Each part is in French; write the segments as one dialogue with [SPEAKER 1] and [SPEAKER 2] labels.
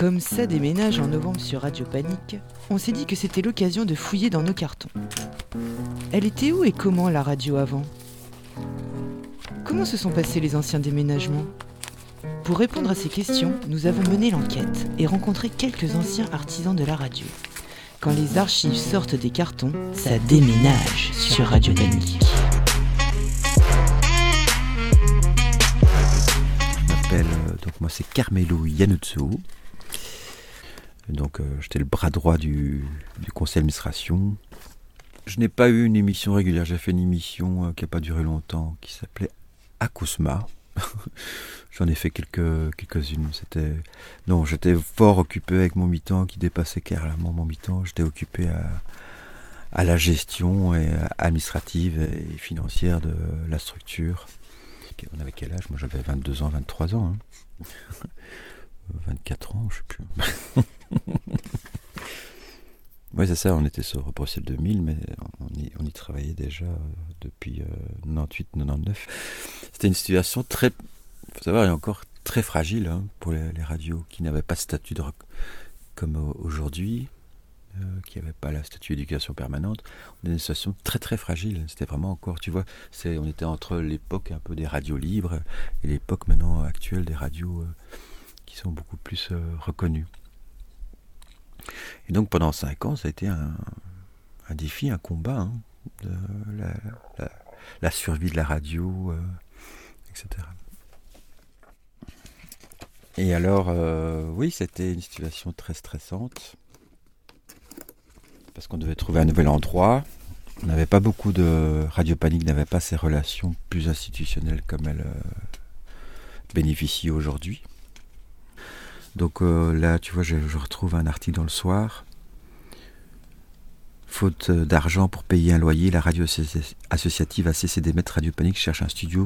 [SPEAKER 1] Comme ça déménage en novembre sur Radio Panique, on s'est dit que c'était l'occasion de fouiller dans nos cartons. Elle était où et comment la radio avant ? Comment se sont passés les anciens déménagements ? Pour répondre à ces questions, nous avons mené l'enquête et rencontré quelques anciens artisans de la radio. Quand les archives sortent des cartons, ça déménage sur Radio Panique.
[SPEAKER 2] Donc moi c'est Carmelo Iannuzzo. Donc j'étais le bras droit du conseil d'administration. Je n'ai pas eu une émission régulière, j'ai fait une émission qui n'a pas duré longtemps, qui s'appelait Acousma. J'en ai fait quelques-unes. J'étais fort occupé avec mon mi-temps qui dépassait carrément mon mi-temps. J'étais occupé à la gestion administrative et financière de la structure. On avait quel âge ? Moi j'avais 22 ans, 23 ans. 24 ans, je sais plus. Oui, c'est ça, on était sur Bruxelles 2000, mais on y travaillait déjà depuis 98-99. C'était une situation très, il faut savoir, encore très fragile pour les radios qui n'avaient pas de statut comme aujourd'hui, qui n'avaient pas la statut d'éducation permanente. On était dans une situation très très fragile. C'était vraiment encore, tu vois, on était entre l'époque un peu des radios libres et l'époque maintenant actuelle des radios qui sont beaucoup plus reconnues. Et donc pendant 5 ans, ça a été un défi, un combat, de la survie de la radio, etc. Et alors, oui, c'était une situation très stressante, parce qu'on devait trouver un nouvel endroit. On n'avait pas beaucoup de... Radio Panique n'avait pas ces relations plus institutionnelles comme elle bénéficie aujourd'hui. Donc là, tu vois, je retrouve un article dans Le Soir. Faute d'argent pour payer un loyer, la radio associative a cessé d'émettre. Radio Panique cherche un studio.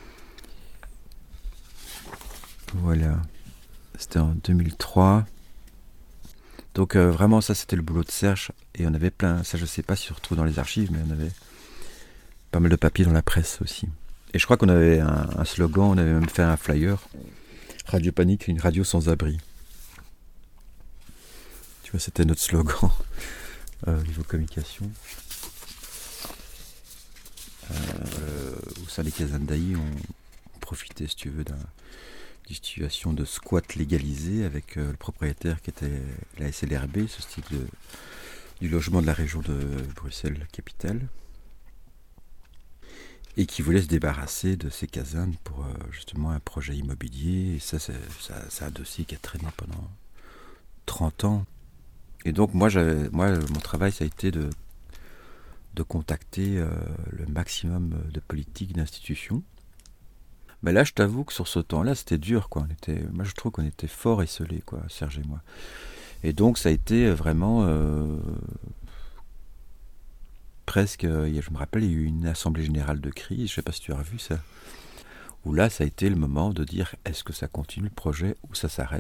[SPEAKER 2] Voilà. C'était en 2003. Donc vraiment, ça, c'était le boulot de Serge. Et on avait plein... Ça, je ne sais pas si on retrouve dans les archives, mais on avait pas mal de papiers dans la presse aussi. Et je crois qu'on avait un slogan, on avait même fait un flyer. Radio Panique, une radio sans abri. Tu vois, c'était notre slogan au niveau communication. Au sein des Kazandaï, on profitait, si tu veux, d'une situation de squat légalisé avec le propriétaire qui était la SLRB, ce style du logement de la région de Bruxelles-Capitale, et qui voulait se débarrasser de ces casernes pour justement un projet immobilier. Et ça, c'est un dossier qui a traîné pendant 30 ans. Et donc moi, mon travail, ça a été de contacter le maximum de politiques, d'institutions. Mais là, je t'avoue que sur ce temps-là, c'était dur, quoi. Moi, je trouve qu'on était fort esselés, quoi, Serge et moi. Et donc, ça a été vraiment... presque, je me rappelle, il y a eu une assemblée générale de crise, je ne sais pas si tu as revu ça, où là, ça a été le moment de dire, est-ce que ça continue le projet ou ça s'arrête ?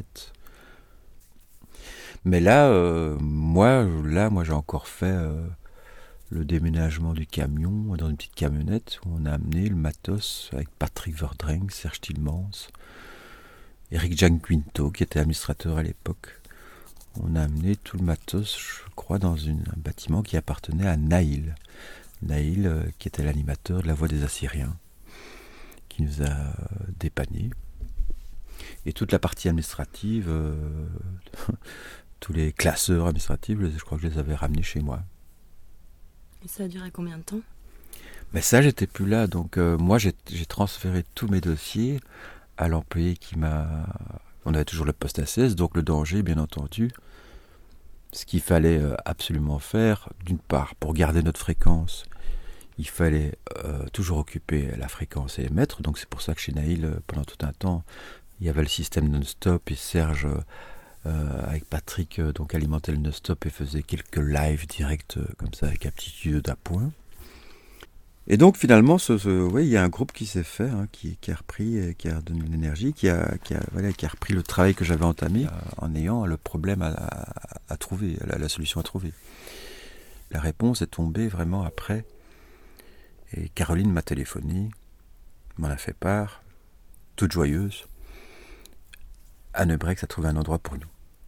[SPEAKER 2] Mais là, moi, j'ai encore fait le déménagement du camion dans une petite camionnette où on a amené le matos avec Patrick Verdreng, Serge Tilmans, Eric Gianquinto, qui était administrateur à l'époque. On a amené tout le matos, je crois, dans un bâtiment qui appartenait à Naïl. Naïl, qui était l'animateur de La Voix des Assyriens, qui nous a dépannés. Et toute la partie administrative, tous les classeurs administratifs, je crois que je les avais ramenés chez moi.
[SPEAKER 3] Et ça a duré combien de temps ?
[SPEAKER 2] Mais ça, j'étais plus là. Donc moi, j'ai transféré tous mes dossiers à l'employé qui m'a... On avait toujours le poste ACS, donc le danger, bien entendu. Ce qu'il fallait absolument faire, d'une part, pour garder notre fréquence, il fallait toujours occuper la fréquence et émettre. Donc c'est pour ça que chez Naïl, pendant tout un temps, il y avait le système non-stop et Serge, avec Patrick, donc alimentait le non-stop et faisait quelques lives directs comme ça avec aptitude d'appoint. Et donc finalement, il y a un groupe qui s'est fait, qui a repris, qui a donné de l'énergie, qui a repris le travail que j'avais entamé en ayant le problème à trouver, la solution à trouver. La réponse est tombée vraiment après. Et Caroline m'a téléphoné, m'en a fait part, toute joyeuse. Anne Brex a trouvé un endroit pour nous.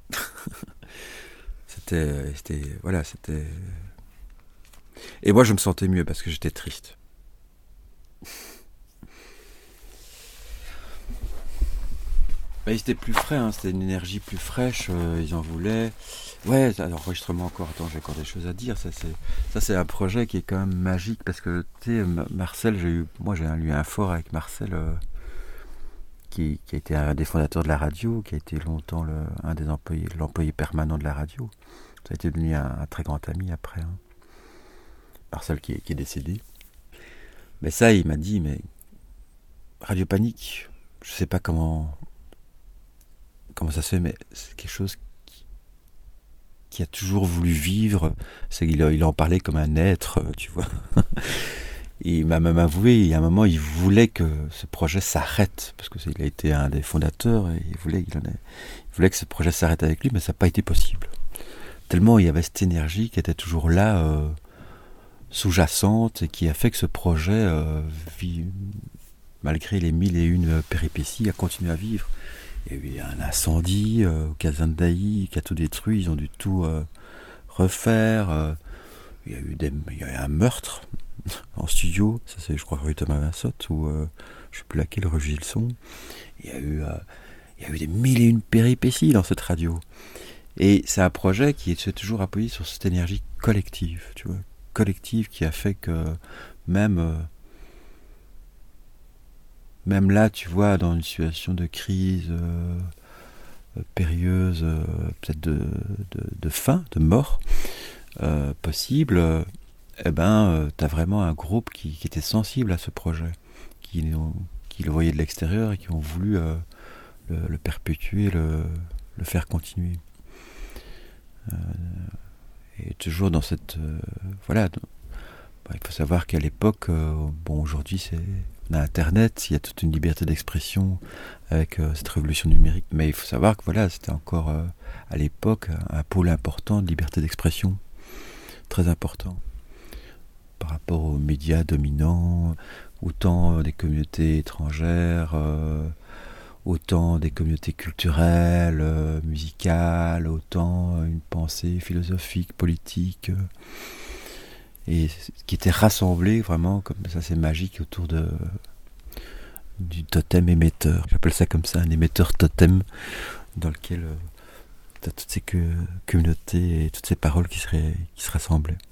[SPEAKER 2] C'était. Et moi, je me sentais mieux parce que j'étais triste. Ils étaient plus frais, hein, c'était une énergie plus fraîche, ils en voulaient. Ouais, l'enregistrement encore, attends, j'ai encore des choses à dire. Ça, c'est un projet qui est quand même magique parce que, tu sais, Marcel, j'ai eu un fort avec Marcel, qui a été un des fondateurs de la radio, qui a été longtemps l'employé permanent de la radio. Ça a été devenu un très grand ami après. Hein. Marcel qui est décédé. Mais ça, il m'a dit, mais Radio Panique, je sais pas comment ça se fait, mais c'est quelque chose qui a toujours voulu vivre. Il en parlait comme un être, tu vois. Il m'a même avoué, il y a un moment, il voulait que ce projet s'arrête, parce qu'il a été un des fondateurs, et il voulait que ce projet s'arrête avec lui, mais ça n'a pas été possible. Tellement il y avait cette énergie qui était toujours là, sous-jacente, et qui a fait que ce projet, malgré les 1001 péripéties, a continué à vivre. Il y a eu un incendie au Kazandaï qui a tout détruit, ils ont dû tout refaire. Il y a eu un meurtre en studio, ça c'est je crois rue Thomas Vinsotte, ou je sais plus laquelle, rue Gilson. Il y a eu des 1001 péripéties dans cette radio. Et c'est un projet qui s'est toujours appuyé sur cette énergie collective, tu vois, collective, qui a fait que même là, tu vois, dans une situation de crise périlleuse, peut-être de faim, de mort possible, t'as vraiment un groupe qui était sensible à ce projet, qui le voyait de l'extérieur et qui ont voulu le perpétuer, le faire continuer. Et toujours dans cette... il faut savoir qu'à l'époque, aujourd'hui on a Internet, il y a toute une liberté d'expression avec cette révolution numérique, mais il faut savoir que c'était encore à l'époque un pôle important de liberté d'expression, très important, par rapport aux médias dominants, autant des communautés étrangères, autant des communautés culturelles, musicales, autant une pensée philosophique, politique, et qui était rassemblé vraiment, comme ça c'est magique, autour du totem émetteur. J'appelle ça comme ça, un émetteur totem, dans lequel tu as toutes ces communautés et toutes ces paroles qui se rassemblaient.